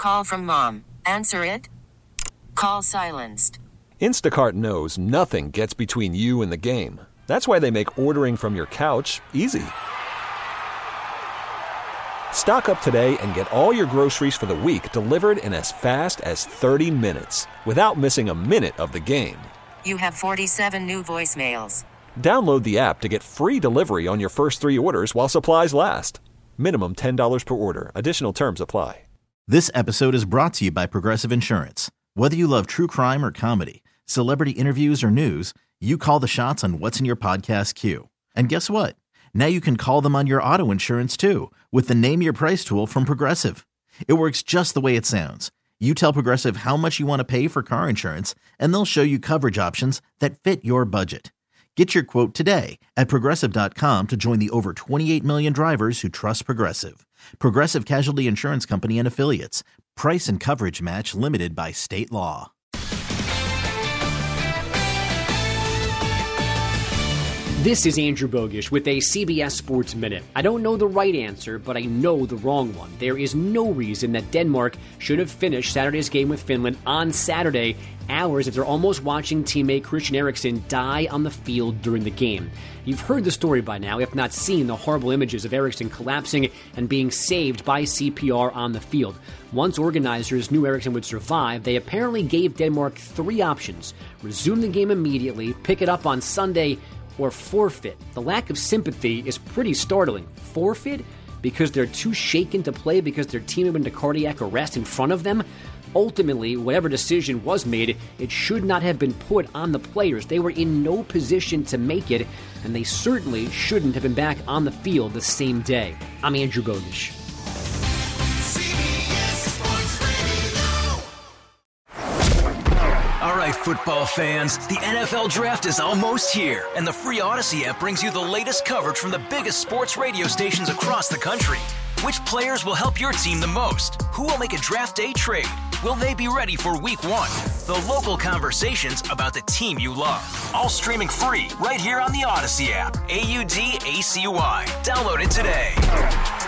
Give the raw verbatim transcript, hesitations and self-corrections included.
call from mom. Answer it. Call silenced. Instacart knows nothing gets between you and the game. That's why they make ordering from your couch easy. Stock up today and get all your groceries for the week delivered in as fast as thirty minutes without missing a minute of the game. You have forty-seven new voicemails. Download the app to get free delivery on your first three orders while supplies last. Minimum ten dollars per order. Additional terms apply. This episode is brought to you by Progressive Insurance. Whether you love true crime or comedy, celebrity interviews or news, you call the shots on what's in your podcast queue. And guess what? Now you can call them on your auto insurance too with the Name Your Price tool from Progressive. It works just the way it sounds. You tell Progressive how much you want to pay for car insurance, and they'll show you coverage options that fit your budget. Get your quote today at Progressive dot com to join the over twenty-eight million drivers who trust Progressive. Progressive Casualty Insurance Company and Affiliates. Price and coverage match limited by state law. This is Andrew Bogish with a C B S Sports Minute. I don't know the right answer, but I know the wrong one. There is no reason that Denmark should have finished Saturday's game with Finland on Saturday, hours after almost watching teammate Christian Eriksen die on the field during the game. You've heard the story by now, if not seen the horrible images of Eriksen collapsing and being saved by C P R on the field. Once organizers knew Eriksen would survive, they apparently gave Denmark three options: resume the game immediately, pick it up on Sunday, or forfeit. The lack of sympathy is pretty startling. Forfeit? Because they're too shaken to play because their team went into cardiac arrest in front of them? Ultimately, whatever decision was made, it should not have been put on the players. They were in no position to make it, and they certainly shouldn't have been back on the field the same day. I'm Andrew Bogish. All right, football fans, the N F L Draft is almost here, and the free Odyssey app brings you the latest coverage from the biggest sports radio stations across the country. Which players will help your team the most? Who will make a draft day trade? Will they be ready for week one? The local conversations about the team you love. All streaming free right here on the Odyssey app. A U D A C Y. Download it today.